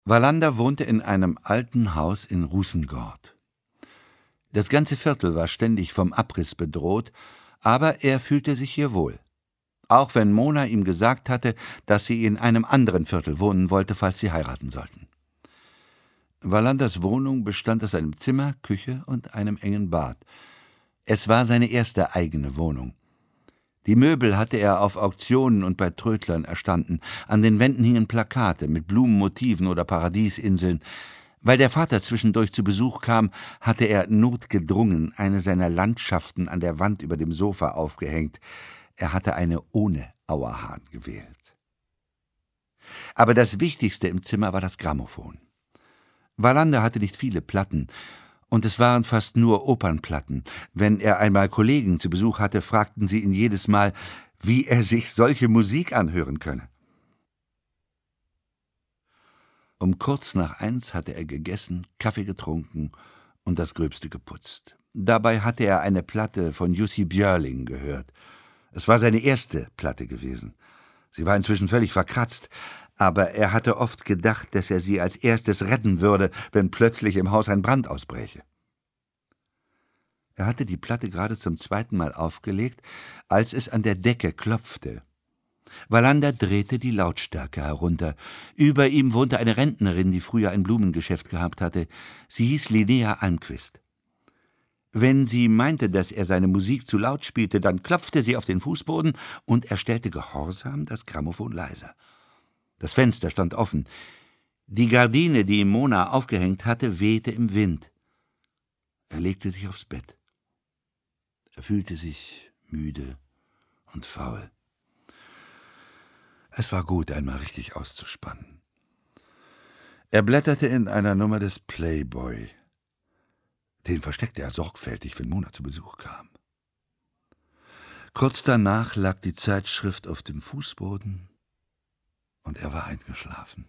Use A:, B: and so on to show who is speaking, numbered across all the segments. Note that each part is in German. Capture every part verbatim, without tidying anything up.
A: Wallander wohnte in einem alten Haus in Rosengård. Das ganze Viertel war ständig vom Abriss bedroht, aber er fühlte sich hier wohl. Auch wenn Mona ihm gesagt hatte, dass sie in einem anderen Viertel wohnen wollte, falls sie heiraten sollten. Wallanders Wohnung bestand aus einem Zimmer, Küche und einem engen Bad. Es war seine erste eigene Wohnung. Die Möbel hatte er auf Auktionen und bei Trödlern erstanden. An den Wänden hingen Plakate mit Blumenmotiven oder Paradiesinseln. Weil der Vater zwischendurch zu Besuch kam, hatte er notgedrungen eine seiner Landschaften an der Wand über dem Sofa aufgehängt. Er hatte eine ohne Auerhahn gewählt. Aber das Wichtigste im Zimmer war das Grammophon. Wallander hatte nicht viele Platten, und es waren fast nur Opernplatten. Wenn er einmal Kollegen zu Besuch hatte, fragten sie ihn jedes Mal, wie er sich solche Musik anhören könne. Um kurz nach eins hatte er gegessen, Kaffee getrunken und das Gröbste geputzt. Dabei hatte er eine Platte von Jussi Björling gehört. Es war seine erste Platte gewesen. Sie war inzwischen völlig verkratzt, aber er hatte oft gedacht, dass er sie als erstes retten würde, wenn plötzlich im Haus ein Brand ausbräche. Er hatte die Platte gerade zum zweiten Mal aufgelegt, als es an der Decke klopfte. Wallander drehte die Lautstärke herunter. Über ihm wohnte eine Rentnerin, die früher ein Blumengeschäft gehabt hatte. Sie hieß Linnea Almqvist. Wenn sie meinte, dass er seine Musik zu laut spielte, dann klopfte sie auf den Fußboden und er stellte gehorsam das Grammophon leiser. Das Fenster stand offen. Die Gardine, die Mona aufgehängt hatte, wehte im Wind. Er legte sich aufs Bett. Er fühlte sich müde und faul. Es war gut, einmal richtig auszuspannen. Er blätterte in einer Nummer des Playboy. Den versteckte er sorgfältig, wenn Mona zu Besuch kam. Kurz danach lag die Zeitschrift auf dem Fußboden und er war eingeschlafen.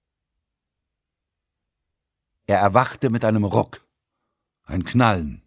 A: Er erwachte mit einem Ruck, ein Knallen.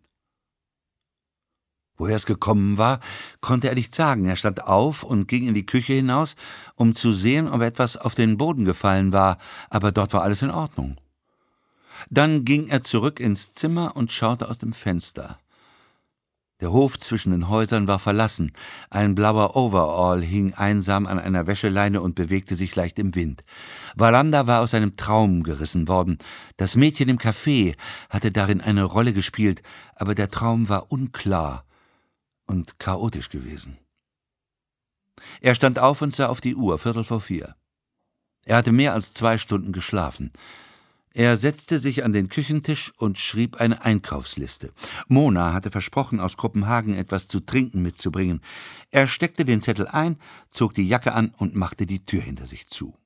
A: Woher es gekommen war, konnte er nicht sagen. Er stand auf und ging in die Küche hinaus, um zu sehen, ob etwas auf den Boden gefallen war, aber dort war alles in Ordnung. Dann ging er zurück ins Zimmer und schaute aus dem Fenster. Der Hof zwischen den Häusern war verlassen. Ein blauer Overall hing einsam an einer Wäscheleine und bewegte sich leicht im Wind. Wallander war aus seinem Traum gerissen worden. Das Mädchen im Café hatte darin eine Rolle gespielt, aber der Traum war unklar und chaotisch gewesen. Er stand auf und sah auf die Uhr, Viertel vor vier. Er hatte mehr als zwei Stunden geschlafen. Er setzte sich an den Küchentisch und schrieb eine Einkaufsliste. Mona hatte versprochen, aus Kopenhagen etwas zu trinken mitzubringen. Er steckte den Zettel ein, zog die Jacke an und machte die Tür hinter sich zu.